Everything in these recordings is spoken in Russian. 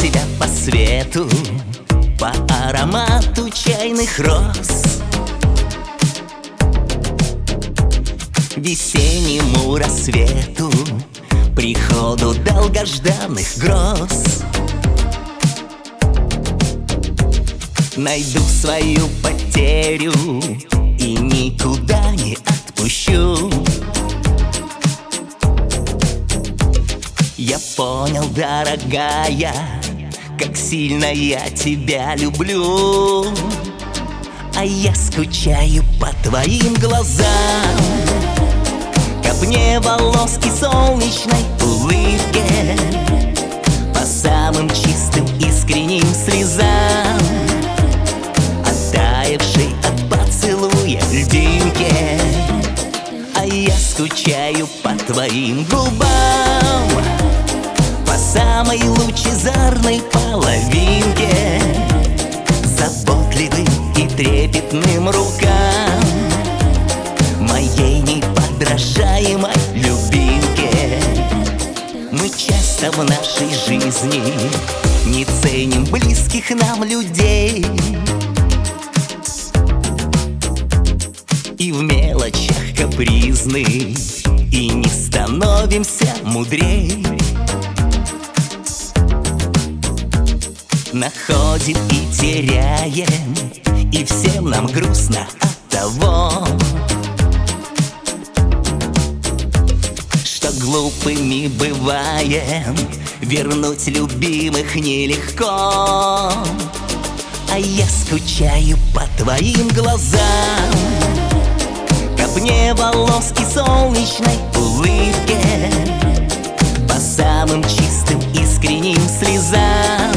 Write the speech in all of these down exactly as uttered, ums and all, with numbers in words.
тебя по свету, по аромату чайных роз, весеннему рассвету, приходу долгожданных гроз. Найду свою потерю и никуда не отпущу. Я понял, дорогая, как сильно я тебя люблю. А я скучаю по твоим глазам, копне волос и солнечной улыбке, по самым чистым искренним слезам, оттаившей от поцелуя льдинке. А я скучаю по твоим губам, по самой лучезарной половинке, заботливым и трепетным рукам моей неподражаемой любимке. Мы часто в нашей жизни не ценим близких нам людей, и в мелочах капризны, и не становимся мудрей. Находим и теряем, и всем нам грустно от того, что глупыми бываем, вернуть любимых нелегко. А я скучаю по твоим глазам, копне волос и солнечной улыбке, по самым чистым искренним слезам,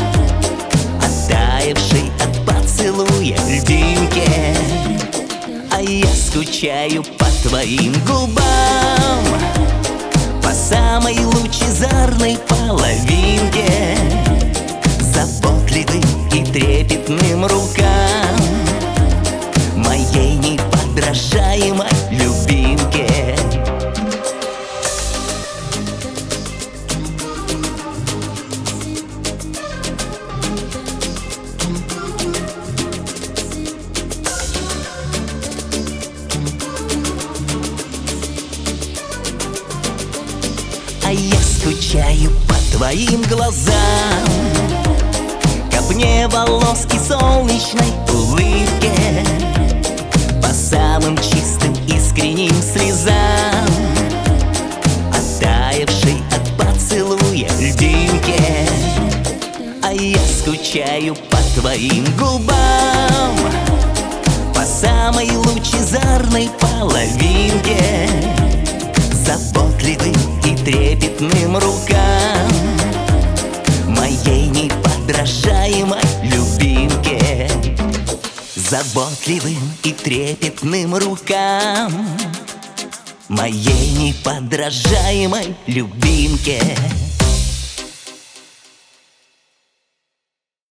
оттаившей от поцелуя льдинке. А я скучаю по твоим губам, по самой лучезарной половинке, заботливым и трепетным рукам моей неподражаемой любимке. А я скучаю по твоим глазам, копне волос и солнечной улыбке, по самым чистым искренним слезам, оттаившей от поцелуя льдинке. А я скучаю по твоим губам, по самой лучезарной половинке, заботливым и трепетным рукам моей неподражаемой любимке, заботливым и трепетным рукам моей неподражаемой любимке.